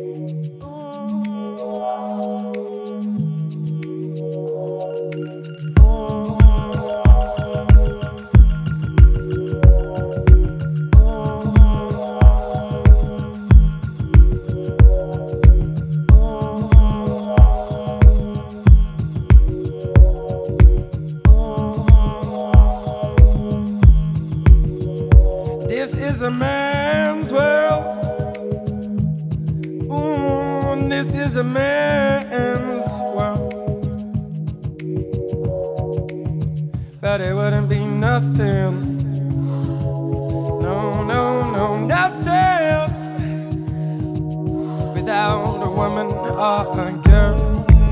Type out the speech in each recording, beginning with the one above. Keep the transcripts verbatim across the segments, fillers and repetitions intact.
This is a man's world. Ooh, this is a man's world. But it wouldn't be nothing. No, no, no, nothing without a woman or a girl.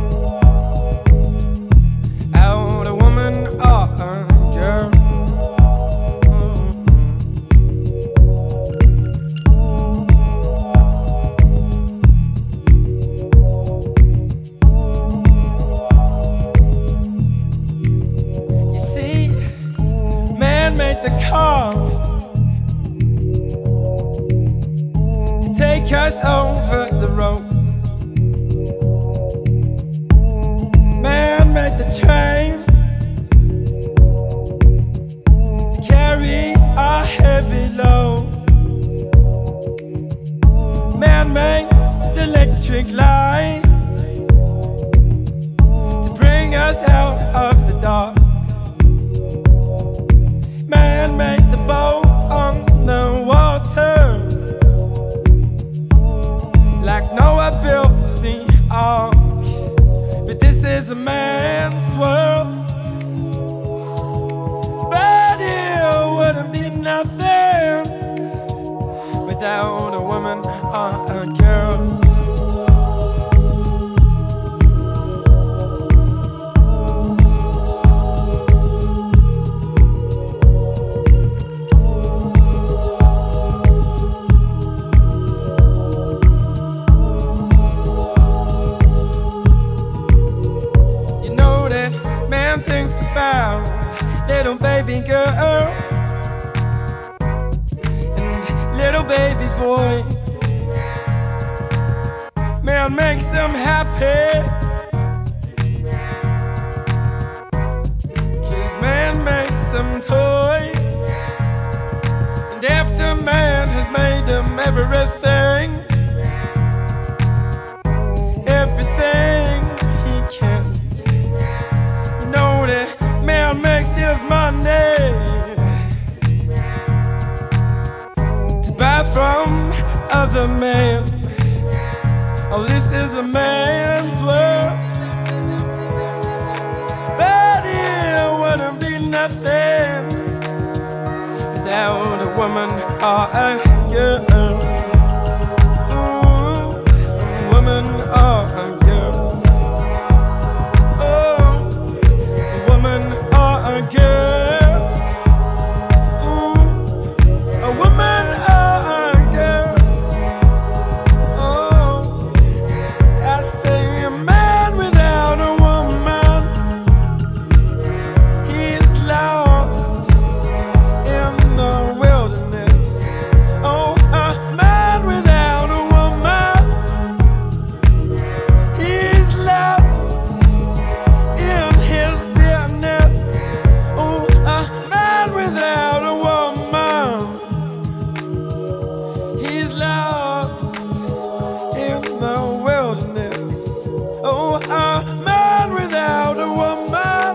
Out a woman or a girl. Made the cars to take us over the roads. Man made the trains to carry our heavy loads. Man made the electric light to bring us out of the dark. Man made the boat on the water, like Noah built the ark. But this is a man's world. But it wouldn't be nothing without a woman or a girl. Man thinks about little baby girls and little baby boys. Man makes them happy, 'cause man makes them toys. And after man has made them everything, everything he can, know that man makes his money to buy from other men. Oh, this is a man's world. But it wouldn't be nothing without a woman or a girl. Ooh, a woman or a girl. A girl, ooh, a woman or a girl. Oh, I say a man without a woman, he's lost in the wilderness. Oh, a man without a woman, he's lost in his business. Without a woman, he's lost in the wilderness. Oh, a man without a woman,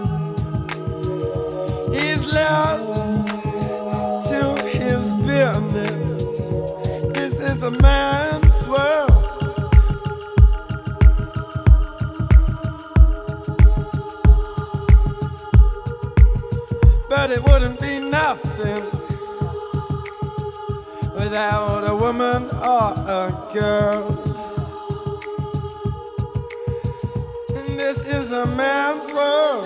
he's lost to his business. This is a man's world. But it wouldn't be nothing without a woman or a girl. And this is a man's world.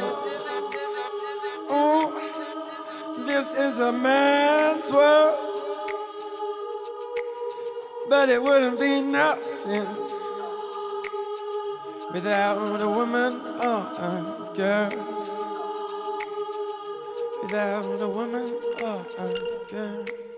Ooh, this is a man's world. But it wouldn't be nothing without a woman or a girl. Without a woman or a girl.